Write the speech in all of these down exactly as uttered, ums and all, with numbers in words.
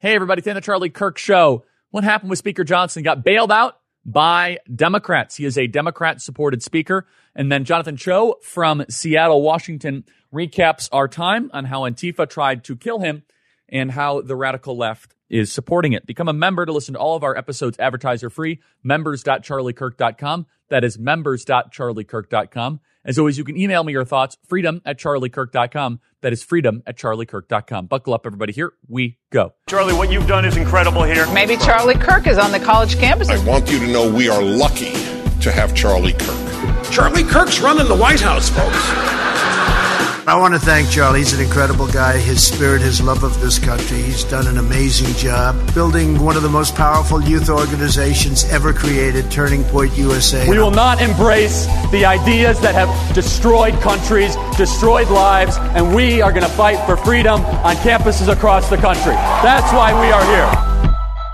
Hey, everybody, it's the Charlie Kirk Show. What happened with Speaker Johnson? Got bailed out by Democrats. He is a Democrat-supported speaker. And then Jonathan Cho from Seattle, Washington, recaps our time on how Antifa tried to kill him and how the radical left is supporting it. Become a member to listen to all of our episodes advertiser-free, members dot charlie kirk dot com. That is members dot charlie kirk dot com. As always, you can email me your thoughts, freedom at charlie kirk dot com. That is freedom at charlie kirk dot com. Buckle up, everybody. Here we go. Charlie, what you've done is incredible here. Maybe Charlie Kirk is on the college campus. I want you to know we are lucky to have Charlie Kirk. Charlie Kirk's running the White House, folks. I want to thank Charlie. He's an incredible guy. His spirit, his love of this country. He's done an amazing job building one of the most powerful youth organizations ever created, Turning Point U S A. We will not embrace the ideas that have destroyed countries, destroyed lives, and we are going to fight for freedom on campuses across the country. That's why we are here.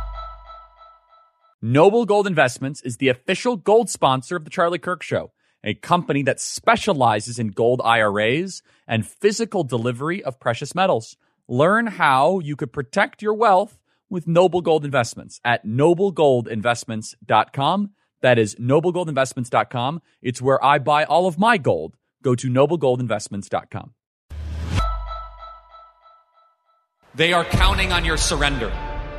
Noble Gold Investments is the official gold sponsor of The Charlie Kirk Show, a company that specializes in gold I R As and physical delivery of precious metals. Learn how you could protect your wealth with Noble Gold Investments at noble gold investments dot com. That is noble gold investments dot com. It's where I buy all of my gold. Go to noble gold investments dot com. They are counting on your surrender.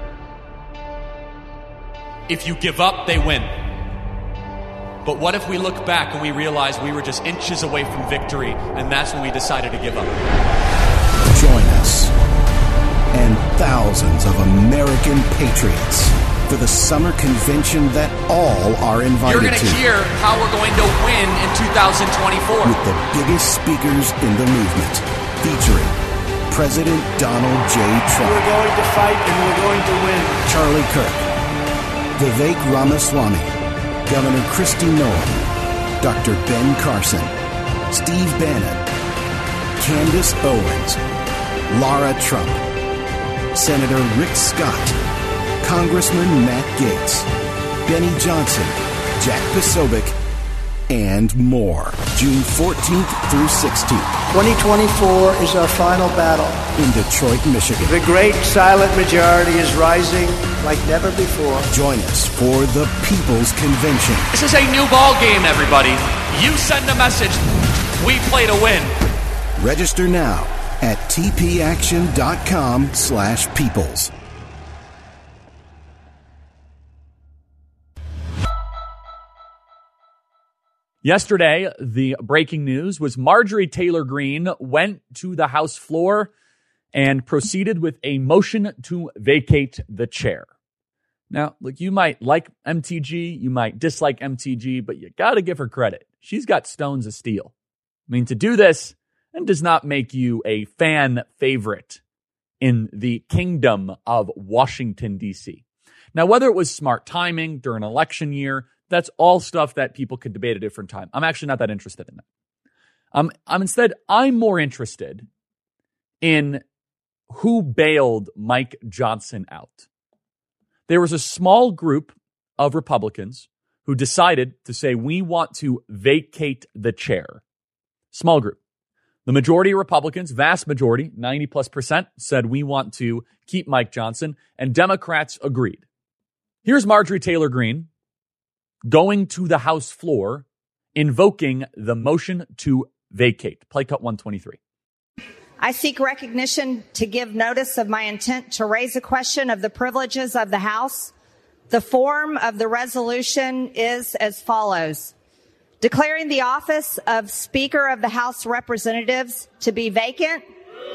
If you give up, they win. But what if we look back and we realize we were just inches away from victory, and that's when we decided to give up? Join us and thousands of American patriots for the summer convention that all are invited to. You're going to hear how we're going to win in two thousand twenty-four. With the biggest speakers in the movement, featuring President Donald J. Trump. We're going to fight and we're going to win. Charlie Kirk, Vivek Ramaswamy, Governor Kristi Noem, Doctor Ben Carson, Steve Bannon, Candace Owens, Lara Trump, Senator Rick Scott, Congressman Matt Gaetz, Benny Johnson, Jack Posobiec, and more. June fourteenth through sixteenth. twenty twenty-four is our final battle. In Detroit, Michigan. The great silent majority is rising like never before. Join us for the People's Convention. This is a new ball game, everybody. You send a message, we play to win. Register now at tpaction.com slash peoples. Yesterday, the breaking news was Marjorie Taylor Greene went to the House floor and proceeded with a motion to vacate the chair. Now, look, you might like M T G, you might dislike M T G, but you got to give her credit. She's got stones of steel. I mean, to do this, and does not make you a fan favorite in the kingdom of Washington, D C. Now, whether it was smart timing during an election year, that's all stuff that people could debate at a different time. I'm actually not that interested in that. Um, I'm instead, I'm more interested in who bailed Mike Johnson out. There was a small group of Republicans who decided to say, we want to vacate the chair. Small group. The majority of Republicans, vast majority, ninety plus percent, said we want to keep Mike Johnson, and Democrats agreed. Here's Marjorie Taylor Greene going to the House floor, invoking the motion to vacate. Play cut one twenty-three. I seek recognition to give notice of my intent to raise a question of the privileges of the House. The form of the resolution is as follows. Declaring the office of Speaker of the House of Representatives to be vacant.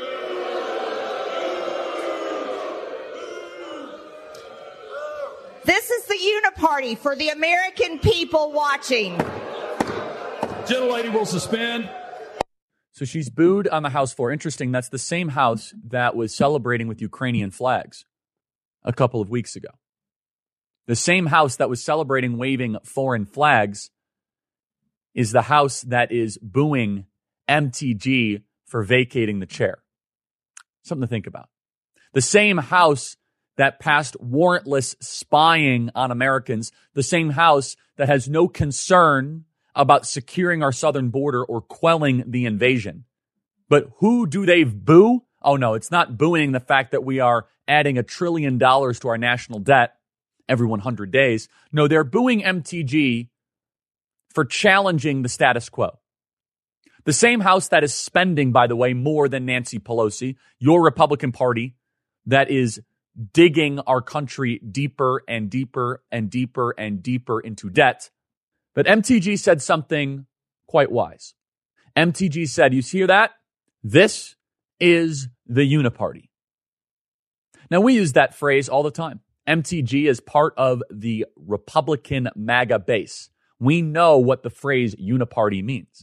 This is the uniparty for the American people watching. Gentlelady will suspend. So she's booed on the House floor. Interesting, that's the same House that was celebrating with Ukrainian flags a couple of weeks ago. The same House that was celebrating waving foreign flags is the House that is booing M T G for vacating the chair. Something to think about. The same House that passed warrantless spying on Americans, the same House that has no concern about securing our southern border or quelling the invasion. But who do they boo? Oh, no, it's not booing the fact that we are adding a trillion dollars to our national debt every one hundred days. No, they're booing M T G for challenging the status quo. The same House that is spending, by the way, more than Nancy Pelosi, your Republican Party that is digging our country deeper and deeper and deeper and deeper into debt. But M T G said something quite wise. M T G said, you hear that? This is the uniparty. Now, we use that phrase all the time. M T G is part of the Republican MAGA base. We know what the phrase uniparty means.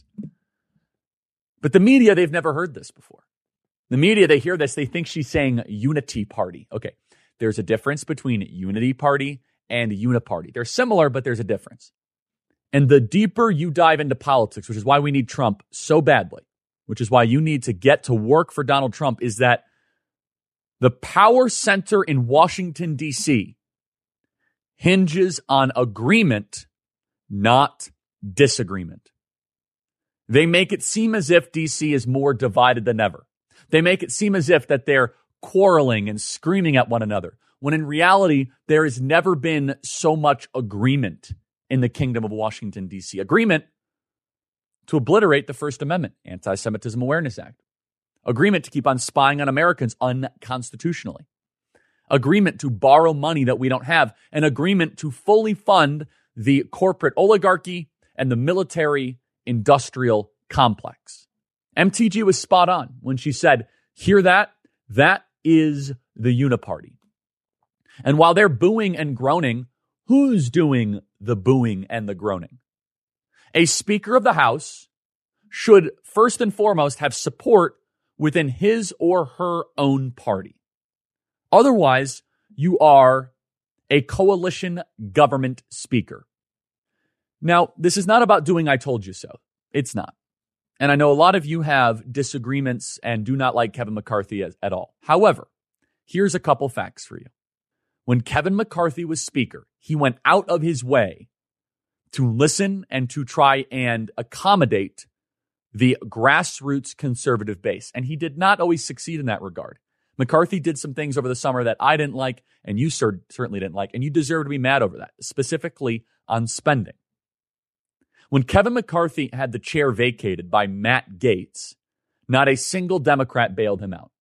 But the media, they've never heard this before. The media, they hear this, they think she's saying unity party. Okay, there's a difference between unity party and uniparty. They're similar, but there's a difference. And the deeper you dive into politics, which is why we need Trump so badly, which is why you need to get to work for Donald Trump, is that the power center in Washington, D C hinges on agreement, not disagreement. They make it seem as if D C is more divided than ever. They make it seem as if that they're quarreling and screaming at one another, when in reality, there has never been so much agreement in the kingdom of Washington, D C. Agreement to obliterate the First Amendment, Anti-Semitism Awareness Act. Agreement to keep on spying on Americans unconstitutionally. Agreement to borrow money that we don't have. An agreement to fully fund the corporate oligarchy and the military industrial complex. M T G was spot on when she said, hear that? That is the uniparty. And while they're booing and groaning, who's doing the booing and the groaning? A Speaker of the House should first and foremost have support within his or her own party. Otherwise, you are a coalition government speaker. Now, this is not about doing I told you so. It's not. And I know a lot of you have disagreements and do not like Kevin McCarthy as, at all. However, here's a couple facts for you. When Kevin McCarthy was Speaker, he went out of his way to listen and to try and accommodate the grassroots conservative base. And he did not always succeed in that regard. McCarthy did some things over the summer that I didn't like, and you cer- certainly didn't like, and you deserve to be mad over that, specifically on spending. When Kevin McCarthy had the chair vacated by Matt Gaetz, not a single Democrat bailed him out.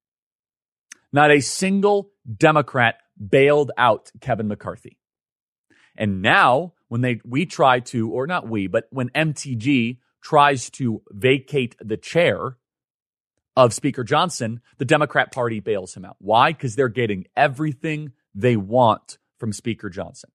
Not a single Democrat bailed out Kevin McCarthy. And now, when they we try to, or not we, but when M T G tries to vacate the chair of Speaker Johnson, the Democrat Party bails him out. Why? Because they're getting everything they want from Speaker Johnson.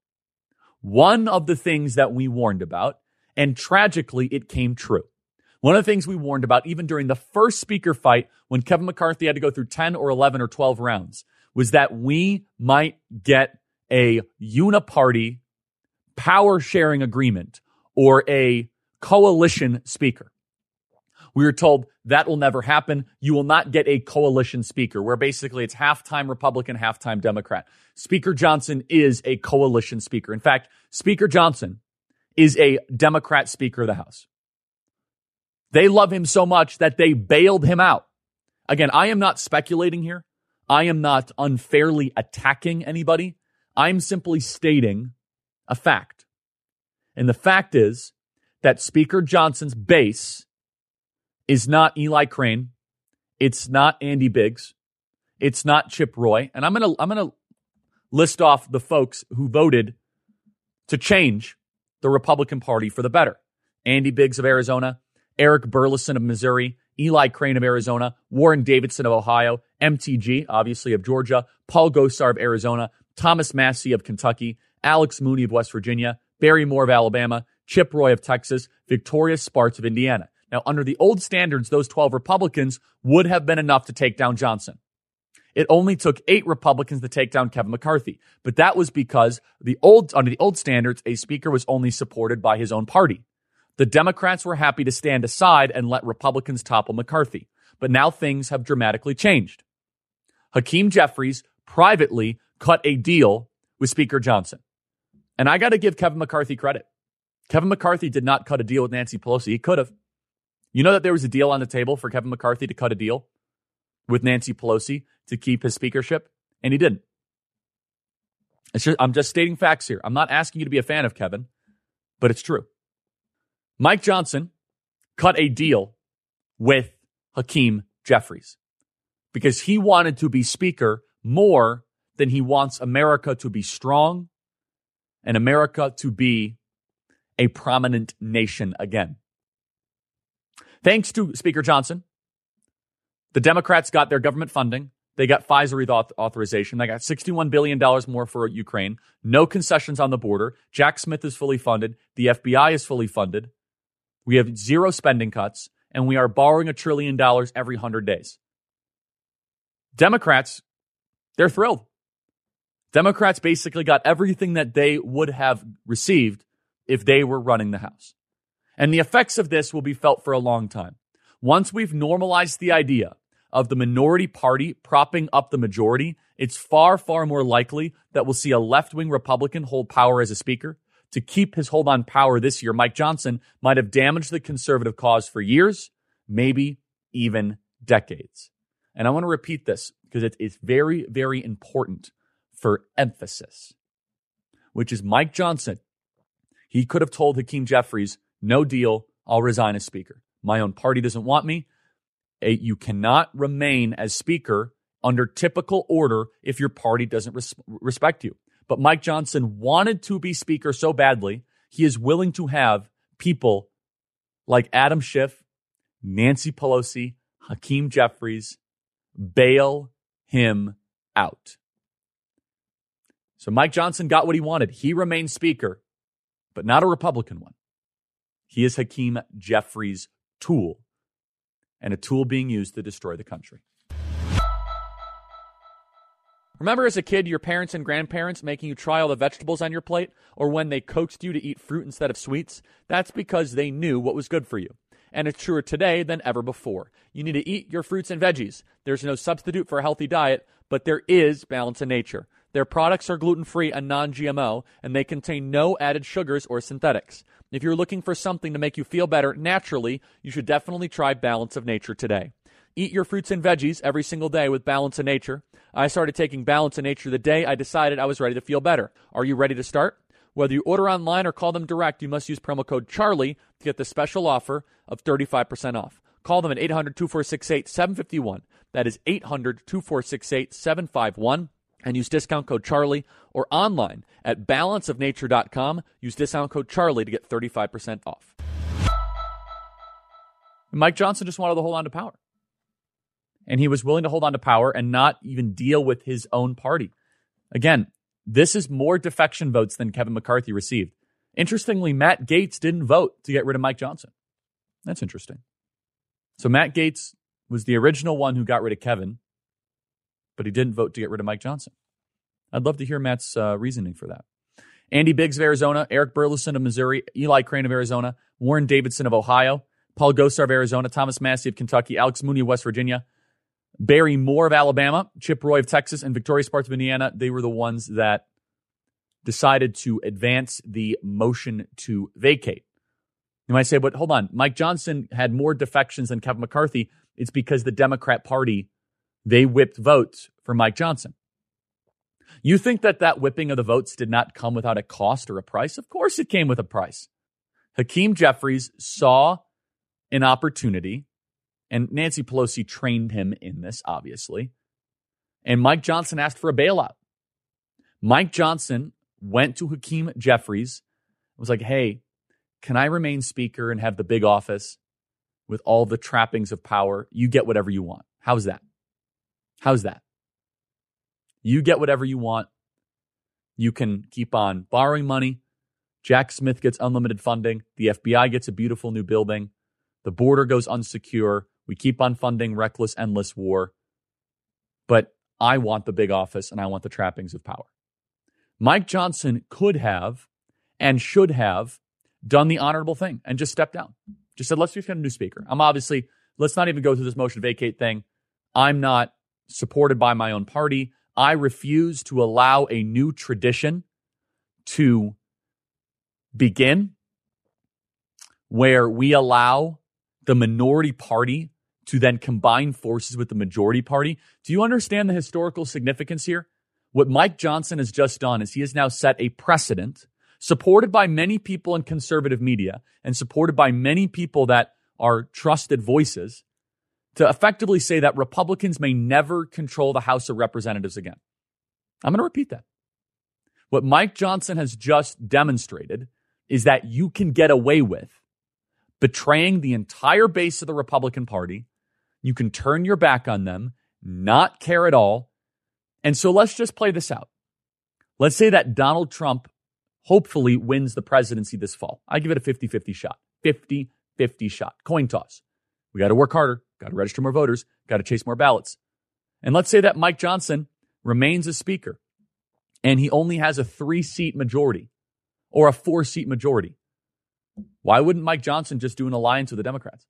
One of the things that we warned about, and tragically, it came true. One of the things we warned about, even during the first speaker fight, when Kevin McCarthy had to go through ten or eleven or twelve rounds, was that we might get a uniparty power-sharing agreement or a coalition speaker. We were told that will never happen. You will not get a coalition speaker, where basically it's half-time Republican, half-time Democrat. Speaker Johnson is a coalition speaker. In fact, Speaker Johnson is a Democrat Speaker of the House. They love him so much that they bailed him out. Again, I am not speculating here. I am not unfairly attacking anybody. I'm simply stating a fact. And the fact is that Speaker Johnson's base is not Eli Crane. It's not Andy Biggs. It's not Chip Roy. And I'm going to I'm going to list off the folks who voted to change the Republican Party for the better. Andy Biggs of Arizona, Eric Burleson of Missouri, Eli Crane of Arizona, Warren Davidson of Ohio, M T G, obviously, of Georgia, Paul Gosar of Arizona, Thomas Massie of Kentucky, Alex Mooney of West Virginia, Barry Moore of Alabama, Chip Roy of Texas, Victoria Spartz of Indiana. Now, under the old standards, those twelve Republicans would have been enough to take down Johnson. It only took eight Republicans to take down Kevin McCarthy. But that was because the old, under the old standards, a speaker was only supported by his own party. The Democrats were happy to stand aside and let Republicans topple McCarthy. But now things have dramatically changed. Hakeem Jeffries privately cut a deal with Speaker Johnson. And I got to give Kevin McCarthy credit. Kevin McCarthy did not cut a deal with Nancy Pelosi. He could have. You know that there was a deal on the table for Kevin McCarthy to cut a deal? with Nancy Pelosi to keep his speakership, and he didn't. It's just, I'm just stating facts here. I'm not asking you to be a fan of Kevin, but it's true. Mike Johnson cut a deal with Hakeem Jeffries because he wanted to be speaker more than he wants America to be strong and America to be a prominent nation again. Thanks to Speaker Johnson, the Democrats got their government funding. They got FISA authorization. They got sixty-one billion dollars more for Ukraine. No concessions on the border. Jack Smith is fully funded. The F B I is fully funded. We have zero spending cuts, and we are borrowing a trillion dollars every hundred days. Democrats, they're thrilled. Democrats basically got everything that they would have received if they were running the House. And the effects of this will be felt for a long time. Once we've normalized the idea of the minority party propping up the majority, it's far, far more likely that we'll see a left-wing Republican hold power as a speaker. To keep his hold on power this year, Mike Johnson might have damaged the conservative cause for years, maybe even decades. And I want to repeat this because it, it's very, very important for emphasis, which is Mike Johnson. He could have told Hakeem Jeffries, no deal, I'll resign as speaker. My own party doesn't want me. You cannot remain as speaker under typical order if your party doesn't res- respect you. But Mike Johnson wanted to be speaker so badly, he is willing to have people like Adam Schiff, Nancy Pelosi, Hakeem Jeffries bail him out. So Mike Johnson got what he wanted. He remained speaker, but not a Republican one. He is Hakeem Jeffries' tool, and a tool being used to destroy the country. Remember as a kid, your parents and grandparents making you try all the vegetables on your plate, or when they coaxed you to eat fruit instead of sweets? That's because they knew what was good for you. And it's truer today than ever before. You need to eat your fruits and veggies. There's no substitute for a healthy diet, but there is balance in nature. Their products are gluten-free and non-G M O, and they contain no added sugars or synthetics. If you're looking for something to make you feel better naturally, you should definitely try Balance of Nature today. Eat your fruits and veggies every single day with Balance of Nature. I started taking Balance of Nature the day I decided I was ready to feel better. Are you ready to start? Whether you order online or call them direct, you must use promo code CHARLIE to get the special offer of thirty-five percent off. Call them at eight hundred, two four six, eight, seven five one. That is eight hundred, two four six, eight, seven five one. And use discount code CHARLIE, or online at balance of nature dot com. Use discount code CHARLIE to get thirty-five percent off. Mike Johnson just wanted to hold on to power. And he was willing to hold on to power and not even deal with his own party. Again, this is more defection votes than Kevin McCarthy received. Interestingly, Matt Gaetz didn't vote to get rid of Mike Johnson. That's interesting. So Matt Gaetz was the original one who got rid of Kevin, but he didn't vote to get rid of Mike Johnson. I'd love to hear Matt's uh, reasoning for that. Andy Biggs of Arizona, Eric Burleson of Missouri, Eli Crane of Arizona, Warren Davidson of Ohio, Paul Gosar of Arizona, Thomas Massey of Kentucky, Alex Mooney of West Virginia, Barry Moore of Alabama, Chip Roy of Texas, and Victoria Sparks of Indiana. They were the ones that decided to advance the motion to vacate. You might say, but hold on, Mike Johnson had more defections than Kevin McCarthy. It's because the Democrat Party, they whipped votes for Mike Johnson. You think that that whipping of the votes did not come without a cost or a price? Of course it came with a price. Hakeem Jeffries saw an opportunity, and Nancy Pelosi trained him in this, obviously. And Mike Johnson asked for a bailout. Mike Johnson went to Hakeem Jeffries and was like, hey, can I remain speaker and have the big office with all the trappings of power? You get whatever you want. How's that? How's that? You get whatever you want. You can keep on borrowing money. Jack Smith gets unlimited funding. The F B I gets a beautiful new building. The border goes unsecure. We keep on funding reckless, endless war. But I want the big office and I want the trappings of power. Mike Johnson could have and should have done the honorable thing and just stepped down. Just said, let's just get a new speaker. I'm obviously, let's not even go through this motion to vacate thing. I'm not supported by my own party. I refuse to allow a new tradition to begin where we allow the minority party to then combine forces with the majority party. Do you understand the historical significance here? What Mike Johnson has just done is he has now set a precedent supported by many people in conservative media and supported by many people that are trusted voices to effectively say that Republicans may never control the House of Representatives again. I'm going to repeat that. What Mike Johnson has just demonstrated is that you can get away with betraying the entire base of the Republican Party. You can turn your back on them, not care at all. And so let's just play this out. Let's say that Donald Trump hopefully wins the presidency this fall. I give it a fifty-fifty shot. fifty-fifty shot. Coin toss. We got to work harder. Got to register more voters. Got to chase more ballots. And let's say that Mike Johnson remains a speaker and he only has a three-seat majority or a four-seat majority. Why wouldn't Mike Johnson just do an alliance with the Democrats?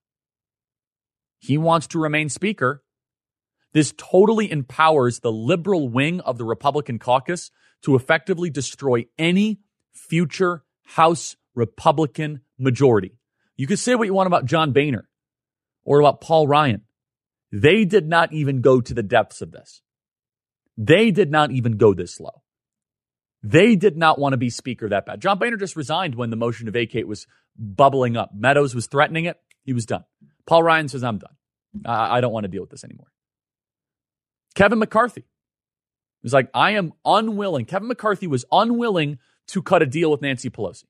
He wants to remain speaker. This totally empowers the liberal wing of the Republican caucus to effectively destroy any future House Republican majority. You can say what you want about John Boehner or about Paul Ryan. They did not even go to the depths of this. They did not even go this low. They did not want to be speaker that bad. John Boehner just resigned when the motion to vacate was bubbling up. Meadows was threatening it. He was done. Paul Ryan says, I'm done. I, I don't want to deal with this anymore. Kevin McCarthy was like, I am unwilling. Kevin McCarthy was unwilling to cut a deal with Nancy Pelosi.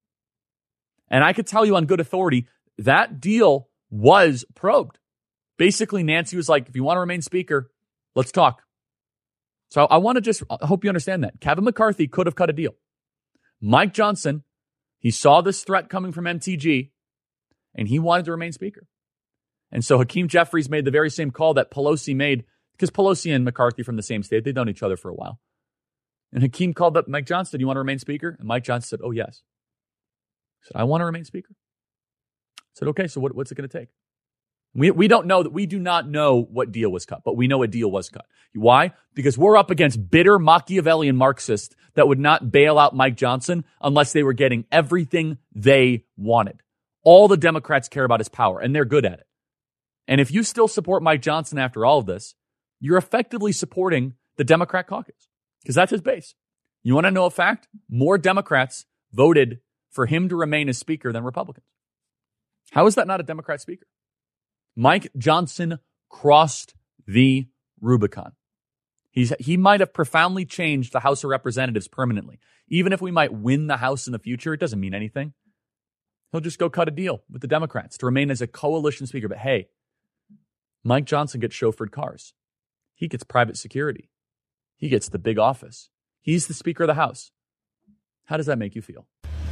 And I could tell you on good authority, that deal was probed. Basically, Nancy was like, if you want to remain speaker, let's talk. So I want to just I hope you understand that. Kevin McCarthy could have cut a deal. Mike Johnson, he saw this threat coming from M T G, and he wanted to remain speaker. And so Hakeem Jeffries made the very same call that Pelosi made, because Pelosi and McCarthy from the same state, they've known each other for a while. And Hakeem called up Mike Johnson, do you want to remain speaker? And Mike Johnson said, oh, yes. He said, I want to remain speaker. I said, okay, so what, what's it going to take? We we don't know that we do not know what deal was cut, but we know a deal was cut. Why? Because we're up against bitter Machiavellian Marxists that would not bail out Mike Johnson unless they were getting everything they wanted. All the Democrats care about is power, and they're good at it. And if you still support Mike Johnson after all of this, you're effectively supporting the Democrat caucus because that's his base. You want to know a fact? More Democrats voted for him to remain as speaker than Republicans. How is that not a Democrat speaker? Mike Johnson crossed the Rubicon. He's, he might have profoundly changed the House of Representatives permanently. Even if we might win the House in the future, it doesn't mean anything. He'll just go cut a deal with the Democrats to remain as a coalition speaker. But hey, Mike Johnson gets chauffeured cars. He gets private security. He gets the big office. He's the Speaker of the House. How does that make you feel?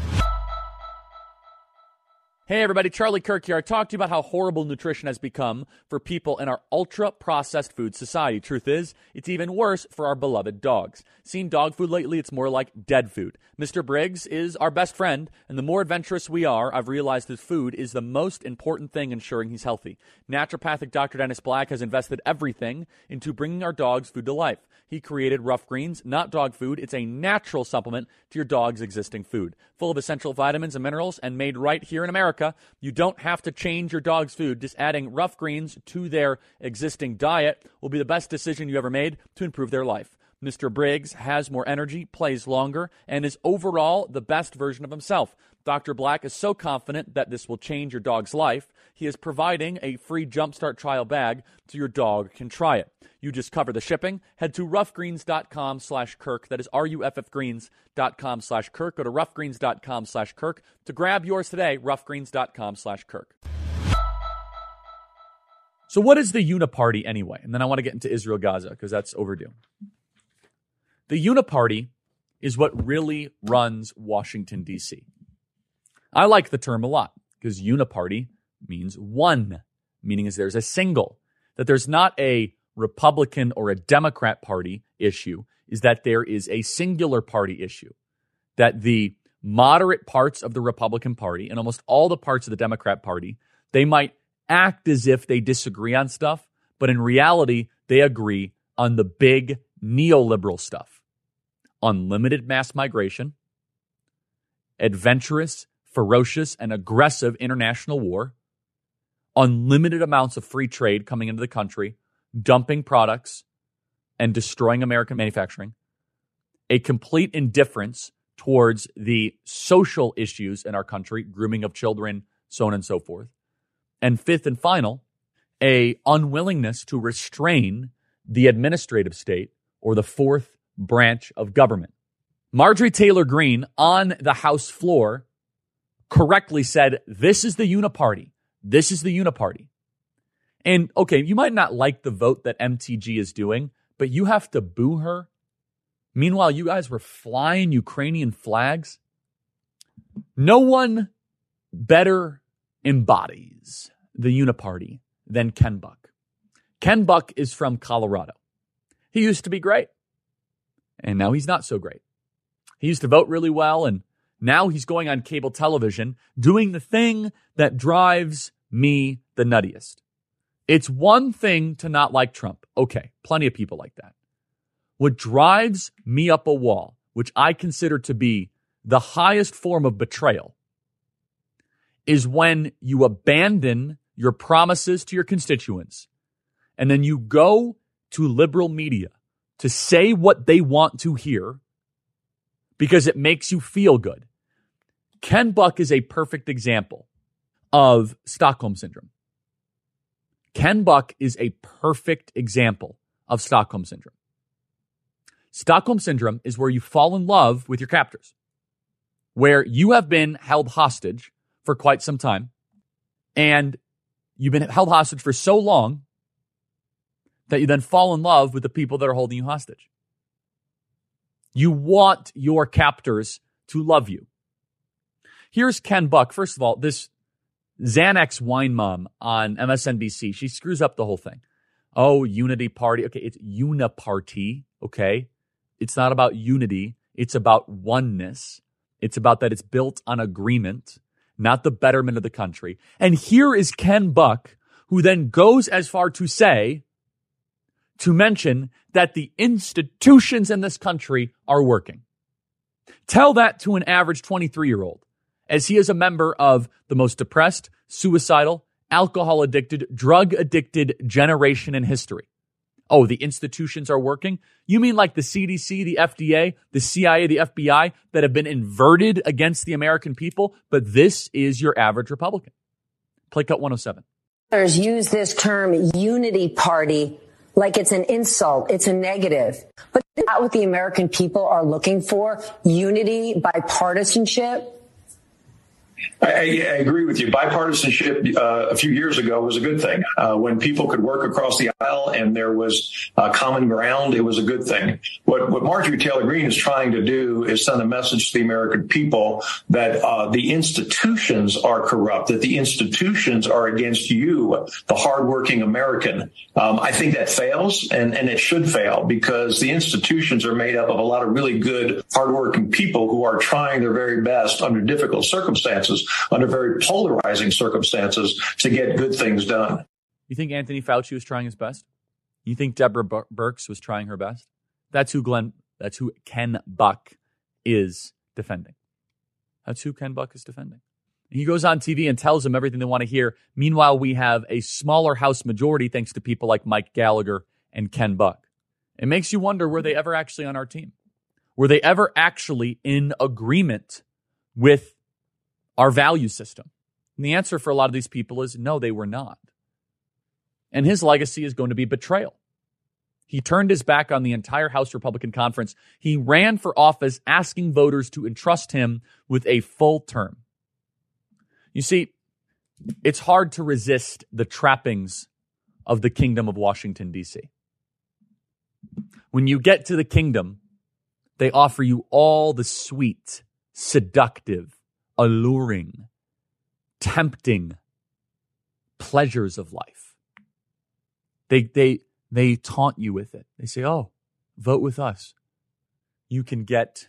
Hey everybody, Charlie Kirk here. I talked to you about how horrible nutrition has become for people in our ultra-processed food society. Truth is, it's even worse for our beloved dogs. Seen dog food lately, it's more like dead food. Mister Briggs is our best friend, and the more adventurous we are, I've realized that food is the most important thing ensuring he's healthy. Naturopathic Doctor Dennis Black has invested everything into bringing our dogs food to life. He created Rough Greens, not dog food. It's a natural supplement to your dog's existing food. Full of essential vitamins and minerals and made right here in America. You don't have to change your dog's food. Just adding Rough Greens to their existing diet will be the best decision you ever made to improve their life. Mister Briggs has more energy, plays longer, and is overall the best version of himself. Doctor Black is so confident that this will change your dog's life, he is providing a free Jumpstart trial bag so your dog can try it. You just cover the shipping. Head to roughgreens.com slash Kirk. That is R-U-F-F-Greens.com slash Kirk. Go to roughgreens.com slash Kirk to grab yours today, roughgreens.com slash Kirk. So what is the Uniparty anyway? And then I want to get into Israel-Gaza because that's overdue. The Uniparty is what really runs Washington, D C. I like the term a lot because Uniparty means one, meaning is there's a single, that there's not a Republican or a Democrat party issue, is that there is a singular party issue, that the moderate parts of the Republican Party and almost all the parts of the Democrat Party, they might act as if they disagree on stuff, but in reality, they agree on the big neoliberal stuff. Unlimited mass migration, adventurous, ferocious, and aggressive international war, unlimited amounts of free trade coming into the country, dumping products and destroying American manufacturing, a complete indifference towards the social issues in our country, grooming of children, so on and so forth. And fifth and final, a unwillingness to restrain the administrative state or the fourth branch of government. Marjorie Taylor Greene on the House floor correctly said, this is the uniparty. This is the uniparty. And okay, you might not like the vote that M T G is doing, but you have to boo her. Meanwhile, you guys were flying Ukrainian flags. No one better embodies the uniparty than Ken Buck. Ken Buck is from Colorado. He used to be great, and now he's not so great. He used to vote really well, and now he's going on cable television doing the thing that drives me the nuttiest. It's one thing to not like Trump. Okay, plenty of people like that. What drives me up a wall, which I consider to be the highest form of betrayal, is when you abandon your promises to your constituents and then you go to liberal media to say what they want to hear because it makes you feel good. Ken Buck is a perfect example of Stockholm Syndrome. Ken Buck is a perfect example of Stockholm Syndrome. Stockholm Syndrome is where you fall in love with your captors, where you have been held hostage for quite some time, and you've been held hostage for so long that you then fall in love with the people that are holding you hostage. You want your captors to love you. Here's Ken Buck. First of all, this Xanax wine mom on M S N B C, she screws up the whole thing. Oh, unity party. Okay, it's uniparty, okay? It's not about unity. It's about oneness. It's about that it's built on agreement, not the betterment of the country. And here is Ken Buck, who then goes as far to say, to mention that the institutions in this country are working. Tell that to an average twenty-three-year-old, as he is a member of the most depressed, suicidal, alcohol-addicted, drug-addicted generation in history. Oh, the institutions are working? You mean like the C D C, the F D A, the C I A, the F B I that have been inverted against the American people? But this is your average Republican. Play cut one oh seven. Others use this term unity party like it's an insult, it's a negative. But that's not what the American people are looking for. Unity, bipartisanship. I, I agree with you. Bipartisanship uh, a few years ago was a good thing. Uh, when people could work across the aisle and there was uh, common ground, it was a good thing. What, what Marjorie Taylor Greene is trying to do is send a message to the American people that uh, the institutions are corrupt, that the institutions are against you, the hardworking American. Um, I think that fails, and, and it should fail, because the institutions are made up of a lot of really good, hardworking people who are trying their very best under difficult circumstances, under very polarizing circumstances, to get good things done. You think Anthony Fauci was trying his best? You think Deborah Bur- Birx was trying her best? That's who Glenn, that's who Ken Buck is defending. That's who Ken Buck is defending. And he goes on T V and tells them everything they want to hear. Meanwhile, we have a smaller House majority thanks to people like Mike Gallagher and Ken Buck. It makes you wonder, were they ever actually on our team? Were they ever actually in agreement with our value system? And the answer for a lot of these people is no, they were not. And his legacy is going to be betrayal. He turned his back on the entire House Republican Conference. He ran for office asking voters to entrust him with a full term. You see, it's hard to resist the trappings of the kingdom of Washington, D C. When you get to the kingdom, they offer you all the sweet, seductive, alluring, tempting pleasures of life. They they they taunt you with it. They say, oh, vote with us. You can get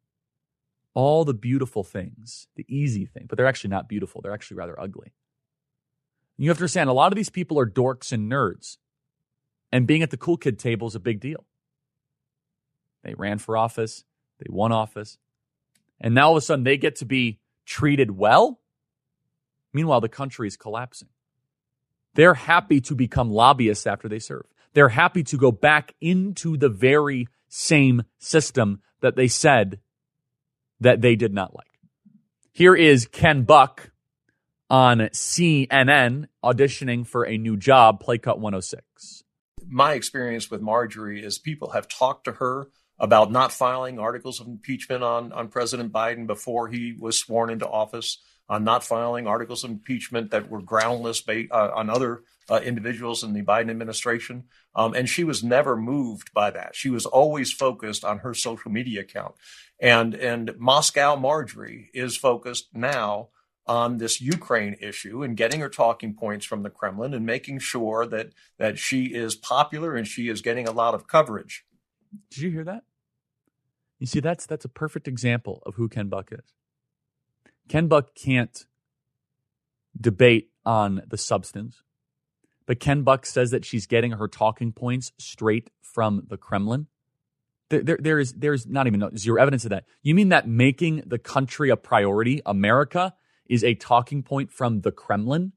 all the beautiful things, the easy thing, but they're actually not beautiful. They're actually rather ugly. You have to understand, a lot of these people are dorks and nerds, and being at the cool kid table is a big deal. They ran for office. They won office. And now all of a sudden they get to be treated well. Meanwhile, the country is collapsing. They're happy to become lobbyists after they serve. They're happy to go back into the very same system that they said that they did not like. Here is Ken Buck on C N N auditioning for a new job, Play Cut one oh six. My experience with Marjorie is people have talked to her about not filing articles of impeachment on, on President Biden before he was sworn into office, on not filing articles of impeachment that were groundless ba- uh, on other uh, individuals in the Biden administration. Um, and she was never moved by that. She was always focused on her social media account. And, and Moscow Marjorie is focused now on this Ukraine issue and getting her talking points from the Kremlin and making sure that, that she is popular and she is getting a lot of coverage. Did you hear that? You see, that's that's a perfect example of who Ken Buck is. Ken Buck can't debate on the substance, but Ken Buck says that she's getting her talking points straight from the Kremlin. There, there, there is there's not even no, zero evidence of that. You mean that making the country a priority, America, is a talking point from the Kremlin?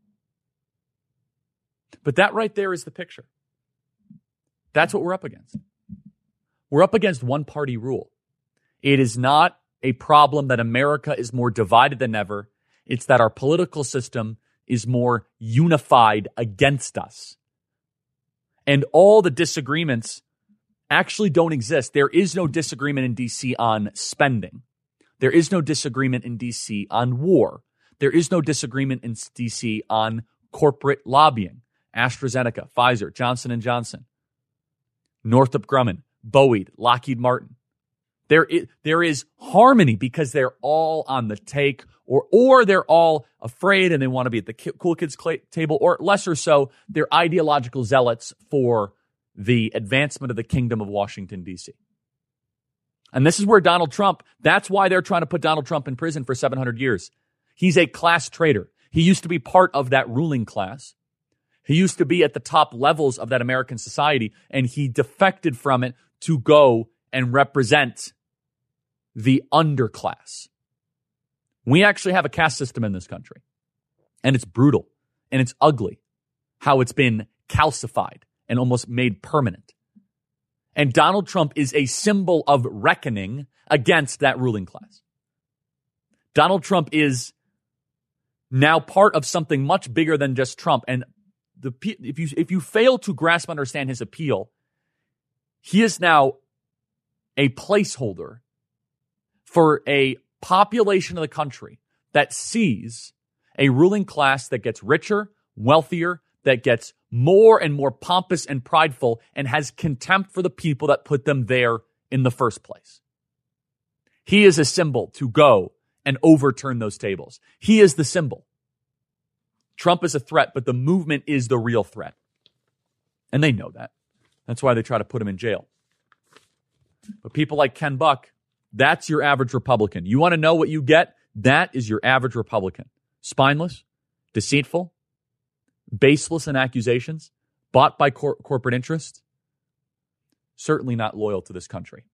But that right there is the picture. That's what we're up against. We're up against one-party rule. It is not a problem that America is more divided than ever. It's that our political system is more unified against us. And all the disagreements actually don't exist. There is no disagreement in D C on spending. There is no disagreement in D C on war. There is no disagreement in D C on corporate lobbying. AstraZeneca, Pfizer, Johnson and Johnson, Northrop Grumman, Boeing, Lockheed Martin. There is, there is harmony because they're all on the take, or or they're all afraid and they want to be at the cool kids table, or lesser so, they're ideological zealots for the advancement of the kingdom of Washington, D C. And this is where Donald Trump, that's why they're trying to put Donald Trump in prison for seven hundred years. He's a class traitor. He used to be part of that ruling class. He used to be at the top levels of that American society, and he defected from it to go and represent the underclass. We actually have a caste system in this country, and it's brutal, and it's ugly how it's been calcified and almost made permanent. And Donald Trump is a symbol of reckoning against that ruling class. Donald Trump is now part of something much bigger than just Trump. And the if you if you fail to grasp and understand his appeal, he is now a placeholder for a population of the country that sees a ruling class that gets richer, wealthier, that gets more and more pompous and prideful, and has contempt for the people that put them there in the first place. He is a symbol to go and overturn those tables. He is the symbol. Trump is a threat, but the movement is the real threat. And they know that. That's why they try to put him in jail. But people like Ken Buck, that's your average Republican. You want to know what you get? That is your average Republican. Spineless, deceitful, baseless in accusations, bought by cor- corporate interests, certainly not loyal to this country.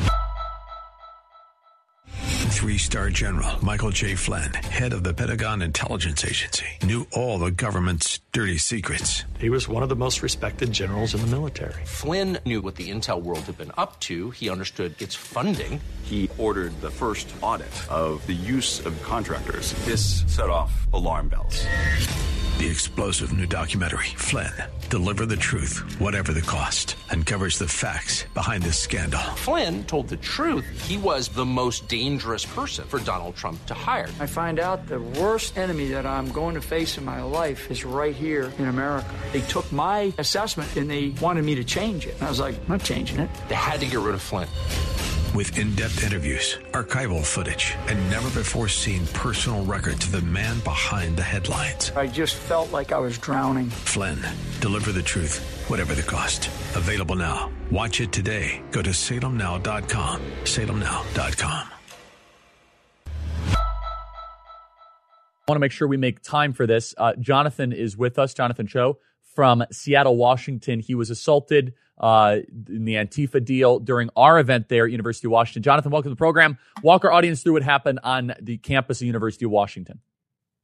Three-star General Michael J. Flynn, head of the Pentagon Intelligence Agency, knew all the government's dirty secrets. He was one of the most respected generals in the military. Flynn knew what the intel world had been up to. He understood its funding. He ordered the first audit of the use of contractors. This set off alarm bells. The explosive new documentary, Flynn, Deliver the Truth, Whatever the Cost, uncovers the facts behind this scandal. Flynn told the truth. He was the most dangerous person for Donald Trump to hire. I find out the worst enemy that I'm going to face in my life is right here in America. They took my assessment and they wanted me to change it. And I was like, I'm not changing it. They had to get rid of Flynn. With in-depth interviews, archival footage, and never-before-seen personal records of the man behind the headlines. I just felt like I was drowning. Flynn, Deliver the Truth, Whatever the Cost. Available now. Watch it today. Go to salem now dot com. salem now dot com. I want to make sure we make time for this. Uh, Jonathan is with us, Jonathan Cho, from Seattle, Washington. He was assaulted uh, in the Antifa deal during our event there at University of Washington. Jonathan, welcome to the program. Walk our audience through what happened on the campus of University of Washington.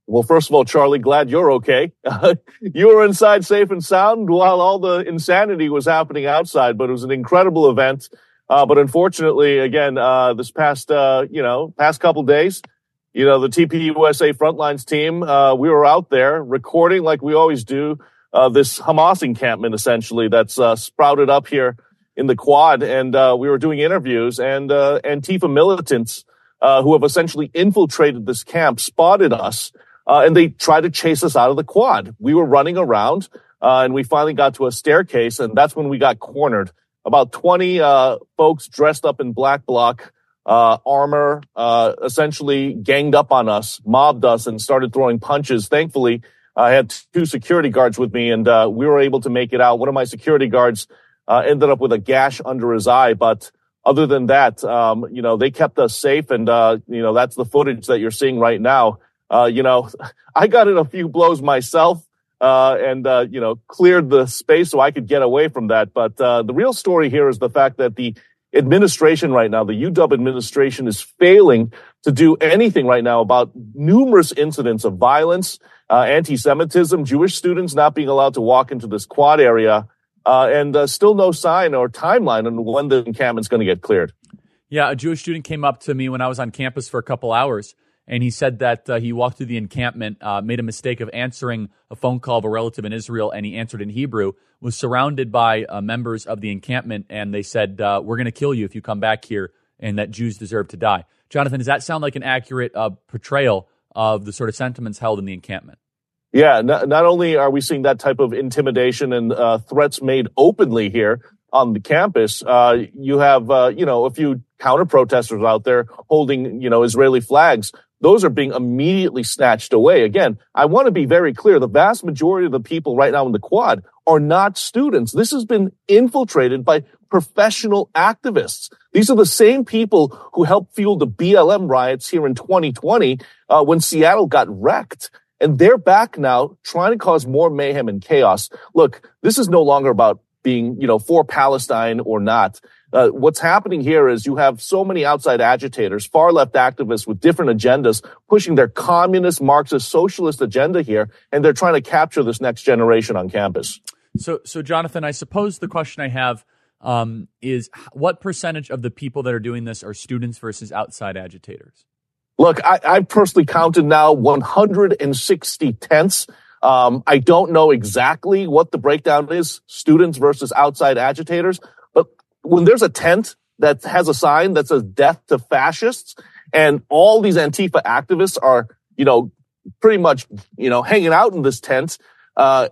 Well, first of all, Charlie, glad you're okay. You were inside safe and sound while all the insanity was happening outside, but it was an incredible event. Uh, but unfortunately, again, uh, this past, uh, you know, past couple days, you know, the T P U S A Frontlines team, uh, we were out there recording like we always do, uh, this Hamas encampment, essentially, that's, uh, sprouted up here in the Quad. And, uh, we were doing interviews, and, uh, Antifa militants, uh, who have essentially infiltrated this camp spotted us. Uh, and they tried to chase us out of the Quad. We were running around, uh, and we finally got to a staircase, and that's when we got cornered. About twenty, uh, folks dressed up in black bloc, uh, armor, uh, essentially ganged up on us, mobbed us, and started throwing punches. Thankfully, I had two security guards with me, and, uh, we were able to make it out. One of my security guards, uh, ended up with a gash under his eye, but other than that, um, you know, they kept us safe, and, uh, you know, that's the footage that you're seeing right now. Uh, you know, I got in a few blows myself, uh, and, uh, you know, cleared the space so I could get away from that. But, uh, the real story here is the fact that the administration right now, the U W administration, is failing to do anything right now about numerous incidents of violence, uh, anti-Semitism, Jewish students not being allowed to walk into this Quad area, uh, and, uh, still no sign or timeline on when the encampment's going to get cleared. Yeah. A Jewish student came up to me when I was on campus for a couple hours. And he said that uh, he walked through the encampment, uh, made a mistake of answering a phone call of a relative in Israel, and he answered in Hebrew, was surrounded by uh, members of the encampment, and they said, uh, we're going to kill you if you come back here, and that Jews deserve to die. Jonathan, does that sound like an accurate uh, portrayal of the sort of sentiments held in the encampment? Yeah, not, not only are we seeing that type of intimidation and uh, threats made openly here on the campus, uh, you have, uh, you know, a few counter-protesters out there holding, you know, Israeli flags. Those are being immediately snatched away. Again, I want to be very clear. The vast majority of the people right now in the Quad are not students. This has been infiltrated by professional activists. These are the same people who helped fuel the B L M riots here in twenty twenty uh, when Seattle got wrecked. And they're back now trying to cause more mayhem and chaos. Look, this is no longer about being, you know, for Palestine or not. Uh, what's happening here is you have so many outside agitators, far left activists with different agendas pushing their communist, Marxist, socialist agenda here, and they're trying to capture this next generation on campus. So, so Jonathan, I suppose the question I have um, is what percentage of the people that are doing this are students versus outside agitators? Look, I, I've personally counted now one hundred sixty tents. Um, I don't know exactly what the breakdown is, students versus outside agitators, but when there's a tent that has a sign that says death to fascists and all these Antifa activists are, you know, pretty much, you know, hanging out in this tent, uh,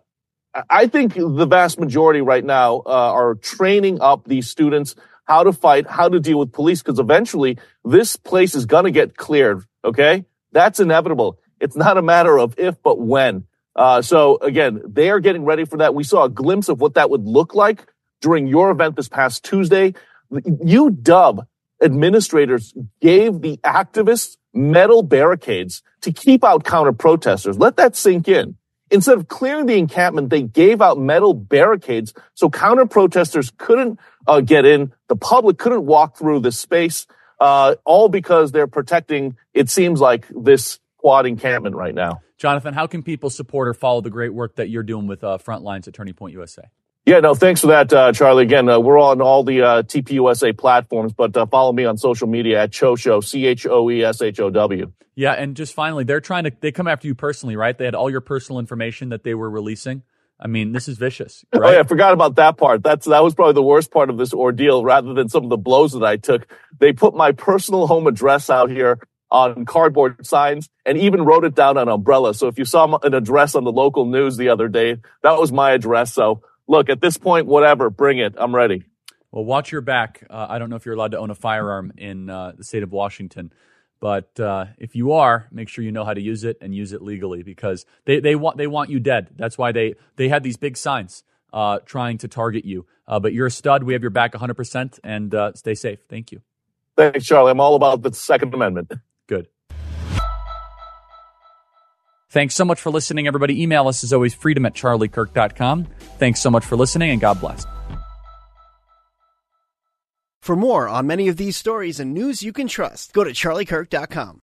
I think the vast majority right now, uh, are training up these students how to fight, how to deal with police, because eventually this place is going to get cleared. Okay. That's inevitable. It's not a matter of if, but when. Uh, so again, they are getting ready for that. We saw a glimpse of what that would look like during your event this past Tuesday. U W administrators gave the activists metal barricades to keep out counter-protesters. Let that sink in. Instead of clearing the encampment, they gave out metal barricades so counter-protesters couldn't uh, get in. The public couldn't walk through this space, uh, all because they're protecting, it seems like, this Quad encampment right now. Jonathan, how can people support or follow the great work that you're doing with uh, Frontlines at Turning Point U S A? Yeah, no, thanks for that, uh, Charlie. Again, uh, we're on all the uh, T P U S A platforms, but uh, follow me on social media at Choshow, C H O E S H O W. Yeah, and just finally, they're trying to, they come after you personally, right? They had all your personal information that they were releasing. I mean, this is vicious, right? Oh, yeah, I forgot about that part. That's, that was probably the worst part of this ordeal rather than some of the blows that I took. They put my personal home address out here on cardboard signs and even wrote it down on umbrellas. So if you saw an address on the local news the other day, that was my address. So look, at this point, whatever, bring it. I'm ready. Well, watch your back. Uh, I don't know if you're allowed to own a firearm in uh, the state of Washington, but uh, if you are, make sure you know how to use it and use it legally because they, they want they want you dead. That's why they, they had these big signs uh, trying to target you. Uh, but you're a stud. We have your back one hundred percent, and uh, stay safe. Thank you. Thanks, Charlie. I'm all about the Second Amendment. Good. Thanks so much for listening, everybody. Email us as always, freedom at charlie kirk dot com. Thanks so much for listening, and God bless. For more on many of these stories and news you can trust, go to charlie kirk dot com.